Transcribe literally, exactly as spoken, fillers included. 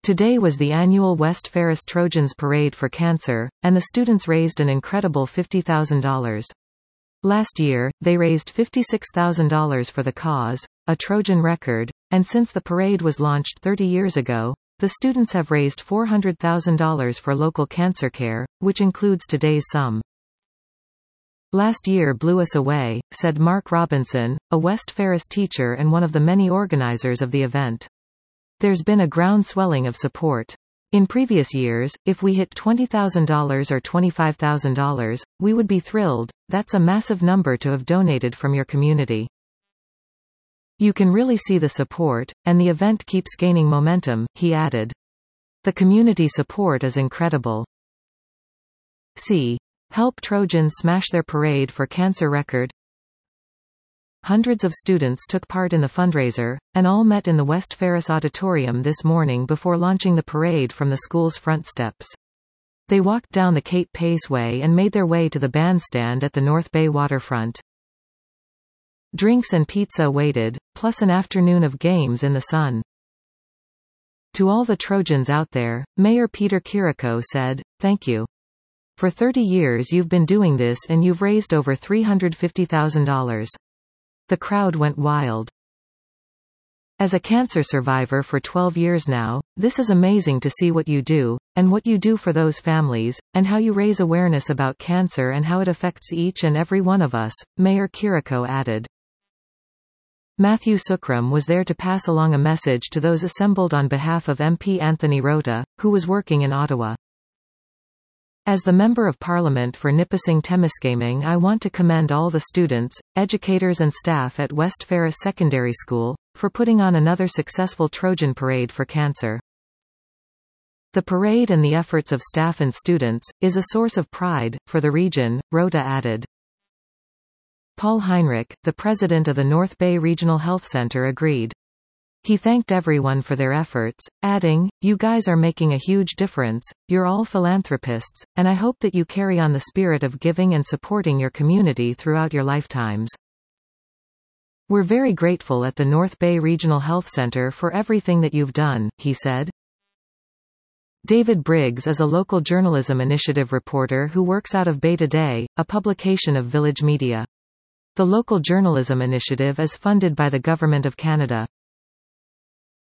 Today was the annual West Ferris Trojans Parade for Cancer, and the students raised an incredible fifty thousand dollars. Last year, they raised fifty-six thousand dollars for the cause, a Trojan record, and since the parade was launched thirty years ago, the students have raised four hundred thousand dollars for local cancer care, which includes today's sum. Last year blew us away, said Mark Robinson, a West Ferris teacher and one of the many organizers of the event. There's been a ground swelling of support. In previous years, if we hit twenty thousand dollars or twenty-five thousand dollars, we would be thrilled. That's a massive number to have donated from your community. You can really see the support, and the event keeps gaining momentum, he added. The community support is incredible. See. Help Trojans smash their parade for cancer record. Hundreds of students took part in the fundraiser, and all met in the West Ferris Auditorium this morning before launching the parade from the school's front steps. They walked down the Kate Pace Way and made their way to the bandstand at the North Bay waterfront. Drinks and pizza waited, plus an afternoon of games in the sun. To all the Trojans out there, Mayor Peter Chirico said, "Thank you. For thirty years you've been doing this and you've raised over three hundred fifty thousand dollars. The crowd went wild. As a cancer survivor for twelve years now, this is amazing to see what you do, and what you do for those families, and how you raise awareness about cancer and how it affects each and every one of us," Mayor Chirico added. Matthew Sookrum was there to pass along a message to those assembled on behalf of M P Anthony Rota, who was working in Ottawa. As the Member of Parliament for Nipissing-Temiskaming, I want to commend all the students, educators and staff at West Ferris Secondary School, for putting on another successful Trojan Parade for Cancer. The parade and the efforts of staff and students is a source of pride for the region, Rota added. Paul Heinrich, the president of the North Bay Regional Health Centre, agreed. He thanked everyone for their efforts, adding, "You guys are making a huge difference, you're all philanthropists, and I hope that you carry on the spirit of giving and supporting your community throughout your lifetimes. We're very grateful at the North Bay Regional Health Centre for everything that you've done," he said. David Briggs is a local journalism initiative reporter who works out of Bay Today, a publication of Village Media. The local journalism initiative is funded by the Government of Canada.